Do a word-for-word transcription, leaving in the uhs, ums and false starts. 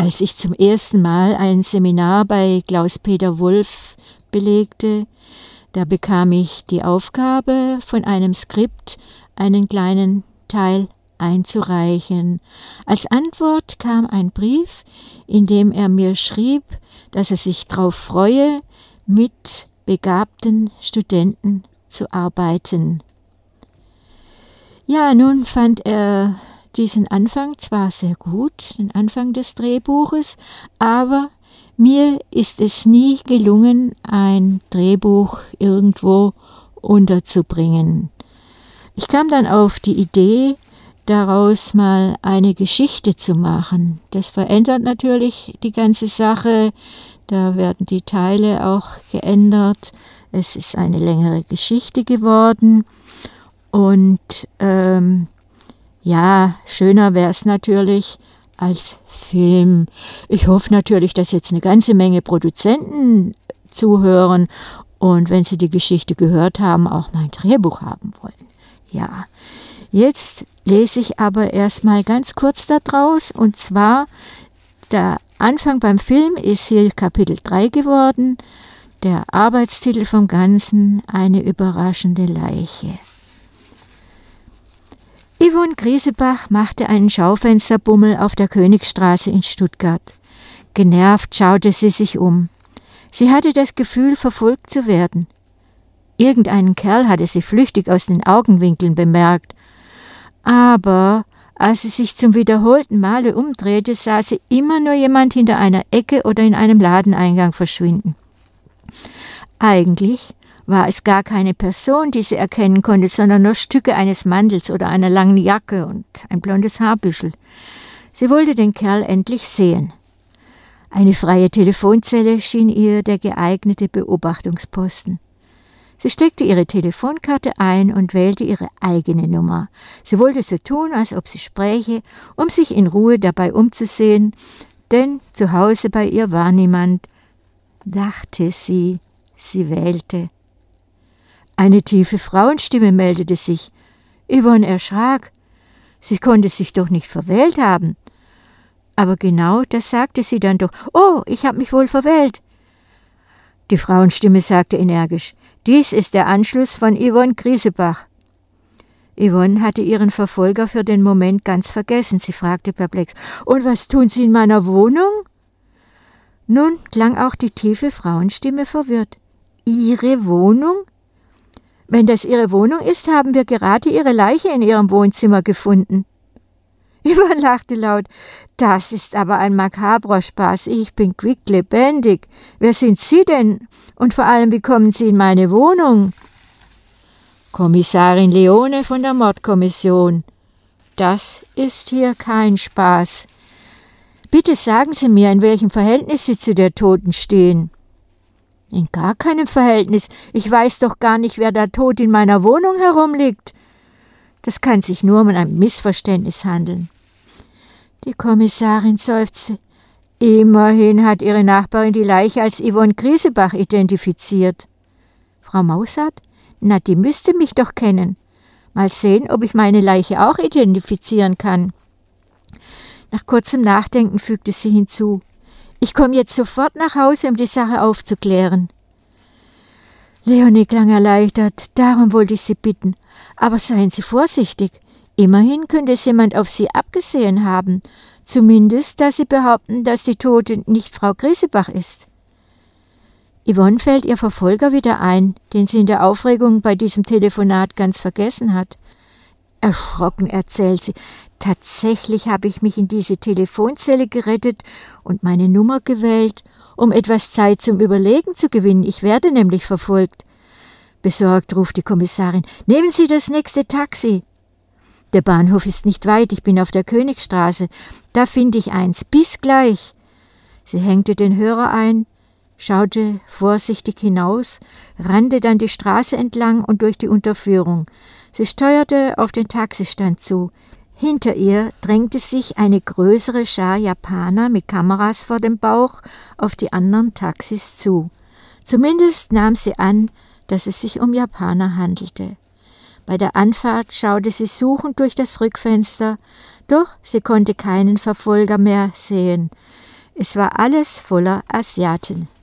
Als ich zum ersten Mal ein Seminar bei Klaus-Peter Wolf belegte, da bekam ich die Aufgabe, von einem Skript einen kleinen Teil einzureichen. Als Antwort kam ein Brief, in dem er mir schrieb, dass er sich darauf freue, mit begabten Studenten zu arbeiten. Ja, nun fand er diesen Anfang zwar sehr gut, den Anfang des Drehbuches, aber mir ist es nie gelungen, ein Drehbuch irgendwo unterzubringen. Ich kam dann auf die Idee, daraus mal eine Geschichte zu machen. Das verändert natürlich die ganze Sache, da werden die Teile auch geändert. Es ist eine längere Geschichte geworden und ähm, ja, schöner wäre es natürlich als Film. Ich hoffe natürlich, dass jetzt eine ganze Menge Produzenten zuhören und wenn sie die Geschichte gehört haben, auch mein Drehbuch haben wollen. Ja, jetzt lese ich aber erstmal ganz kurz daraus, und zwar der Anfang beim Film ist hier Kapitel drei geworden, der Arbeitstitel vom Ganzen, eine überraschende Leiche. Yvonne Griesebach machte einen Schaufensterbummel auf der Königstraße in Stuttgart. Genervt schaute sie sich um. Sie hatte das Gefühl, verfolgt zu werden. Irgendeinen Kerl hatte sie flüchtig aus den Augenwinkeln bemerkt. Aber als sie sich zum wiederholten Male umdrehte, sah sie immer nur jemand hinter einer Ecke oder in einem Ladeneingang verschwinden. Eigentlich war es gar keine Person, die sie erkennen konnte, sondern nur Stücke eines Mantels oder einer langen Jacke und ein blondes Haarbüschel. Sie wollte den Kerl endlich sehen. Eine freie Telefonzelle schien ihr der geeignete Beobachtungsposten. Sie steckte ihre Telefonkarte ein und wählte ihre eigene Nummer. Sie wollte so tun, als ob sie spräche, um sich in Ruhe dabei umzusehen, denn zu Hause bei ihr war niemand, dachte sie. Sie wählte. Eine tiefe Frauenstimme meldete sich. Yvonne erschrak. Sie konnte sich doch nicht verwählt haben. Aber genau das sagte sie dann doch. »Oh, ich habe mich wohl verwählt.« Die Frauenstimme sagte energisch. »Dies ist der Anschluss von Yvonne Griesebach.« Yvonne hatte ihren Verfolger für den Moment ganz vergessen. Sie fragte perplex. »Und was tun Sie in meiner Wohnung?« Nun klang auch die tiefe Frauenstimme verwirrt. »Ihre Wohnung? Wenn das Ihre Wohnung ist, haben wir gerade Ihre Leiche in Ihrem Wohnzimmer gefunden.« Yvonne lachte laut. »Das ist aber ein makabrer Spaß. Ich bin quicklebendig. Wer sind Sie denn? Und vor allem, wie kommen Sie in meine Wohnung?« »Kommissarin Leone von der Mordkommission. Das ist hier kein Spaß. Bitte sagen Sie mir, in welchem Verhältnis Sie zu der Toten stehen.« »In gar keinem Verhältnis. Ich weiß doch gar nicht, wer da tot in meiner Wohnung herumliegt. Das kann sich nur um ein Missverständnis handeln.« Die Kommissarin seufzte. »Immerhin hat Ihre Nachbarin die Leiche als Yvonne Griesebach identifiziert.« »Frau Maussart? Na, die müsste mich doch kennen. Mal sehen, ob ich meine Leiche auch identifizieren kann.« Nach kurzem Nachdenken fügte sie hinzu. »Ich komme jetzt sofort nach Hause, um die Sache aufzuklären.« Leonie klang erleichtert. »Darum wollte ich Sie bitten. Aber seien Sie vorsichtig. Immerhin könnte es jemand auf Sie abgesehen haben. Zumindest, da Sie behaupten, dass die Tote nicht Frau Griesebach ist.« Yvonne fällt ihr Verfolger wieder ein, den sie in der Aufregung bei diesem Telefonat ganz vergessen hat. Erschrocken erzählt sie, »Tatsächlich habe ich mich in diese Telefonzelle gerettet und meine Nummer gewählt, um etwas Zeit zum Überlegen zu gewinnen. Ich werde nämlich verfolgt.« Besorgt ruft die Kommissarin, »Nehmen Sie das nächste Taxi.« »Der Bahnhof ist nicht weit, ich bin auf der Königstraße. Da finde ich eins. Bis gleich.« Sie hängte den Hörer ein, schaute vorsichtig hinaus, rannte dann die Straße entlang und durch die Unterführung. Sie steuerte auf den Taxistand zu. Hinter ihr drängte sich eine größere Schar Japaner mit Kameras vor dem Bauch auf die anderen Taxis zu. Zumindest nahm sie an, dass es sich um Japaner handelte. Bei der Anfahrt schaute sie suchend durch das Rückfenster, doch sie konnte keinen Verfolger mehr sehen. Es war alles voller Asiaten.